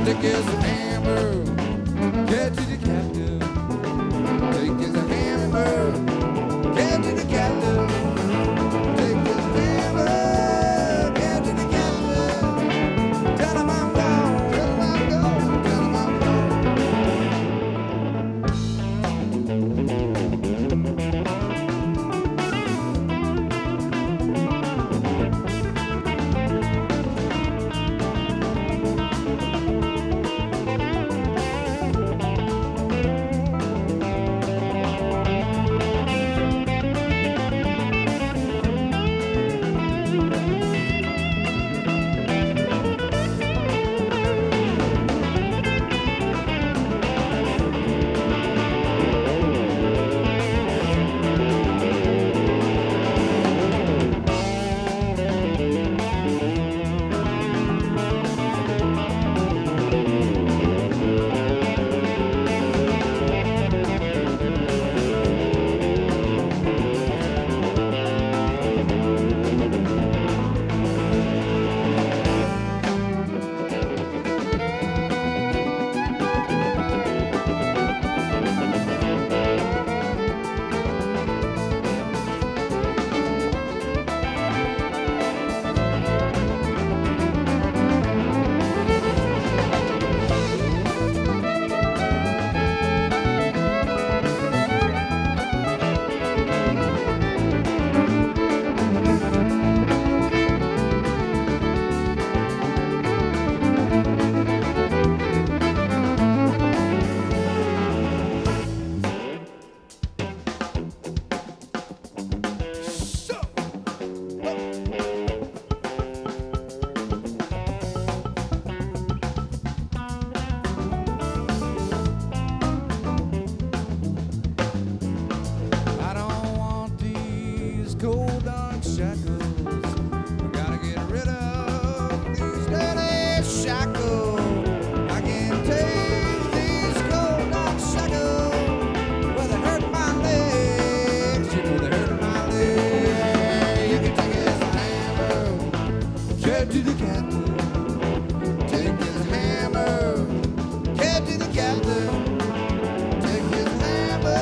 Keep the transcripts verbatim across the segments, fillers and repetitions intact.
Take his hammer, get to the captain. Take his hammer, get to the captain. Take his hammer, get to the captain. Tell him I'm gone, tell him I'm gone, tell him I'm cold dark shackles. I gotta get rid of these dirty shackles. I can't take these cold dark shackles. Well, they hurt my legs. You know they hurt my legs. You can take his hammer, get to the captain. Take his hammer, get to the captain. Take his hammer.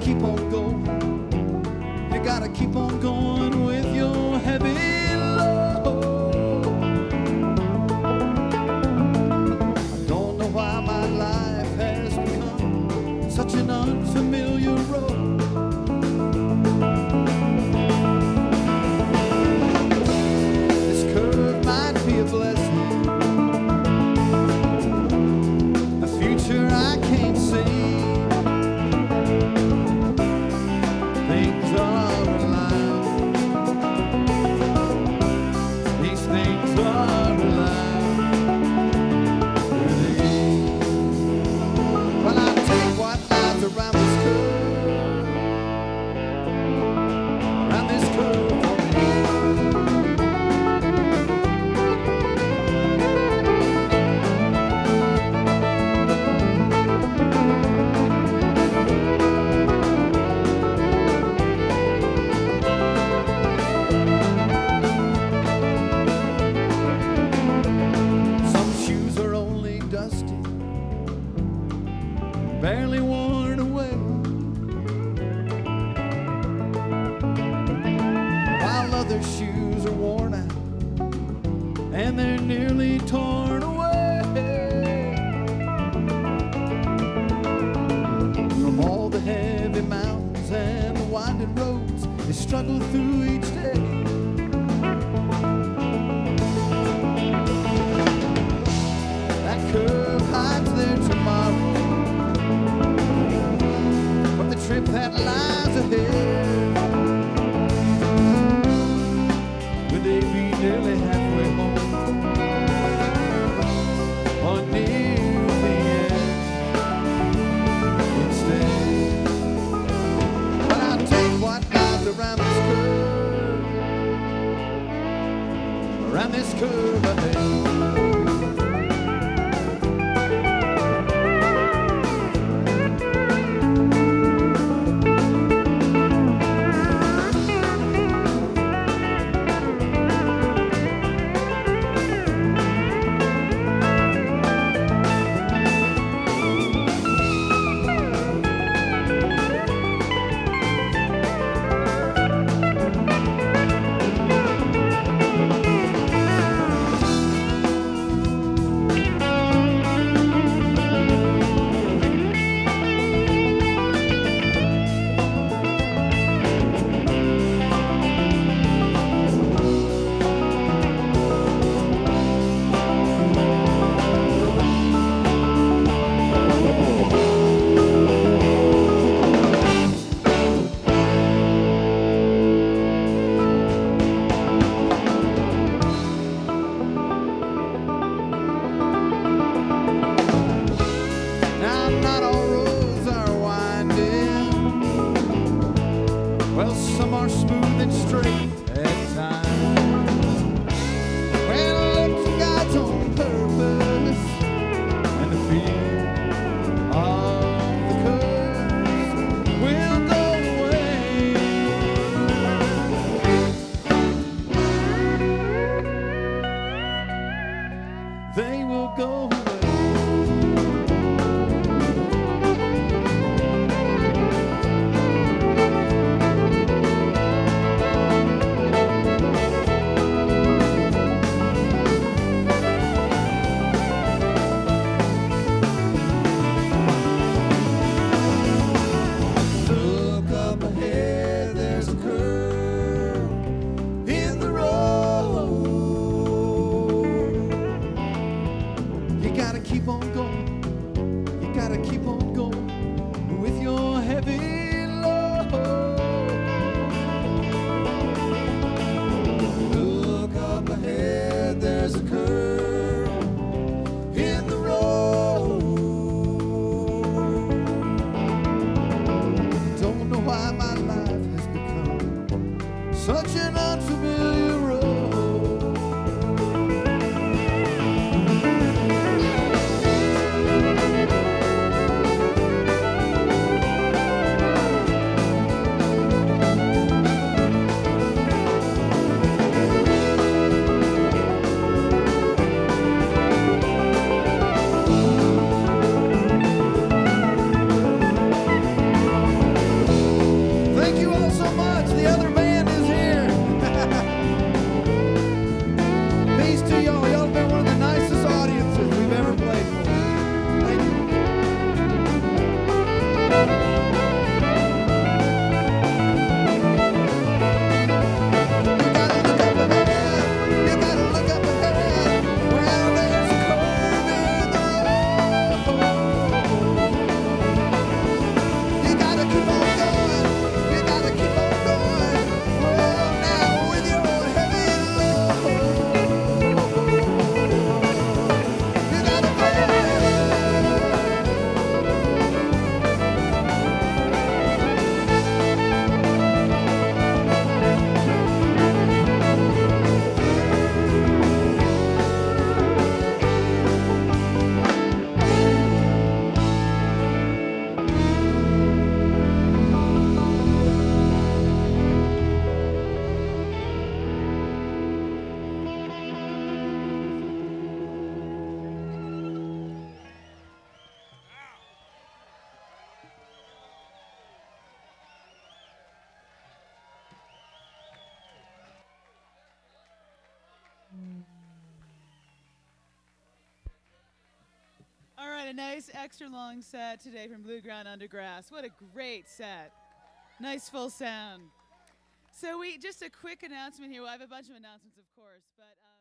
keep on going. You gotta keep on going with your heavy load. I don't know why my life has become such an unfamiliar road. This curve might be a blessing, a future I can't see. Things are allowed. These things are allowed. Really. Well, I take what lies around this curve, around this curve for me. Some shoes are only dusty, barely worn away, while other shoes are worn out and they're nearly torn away. From all the heavy mountains and the winding roads they struggle through each day. That curve hides their tomorrow from the trip that lies ahead. Would they be nearly halfway home or near the end instead? But I'll take what lies around this curve, around this curve ahead. Now, not all roads are winding. Well, some are smooth and straight at times. Well, look to God's own purpose and the fear of the curves will go away. They will go away. Look up ahead, there's a curve in the road. You gotta keep on going. You gotta keep on going with your heavy load. Look up ahead, there's a curve in the road. Don't know why my life has become such an unfamiliar road. a nice extra long set today from Blue Ground Undergrass. What a great set. Nice full sound. So we just a quick announcement here. Well, I have a bunch of announcements, of course, but. Um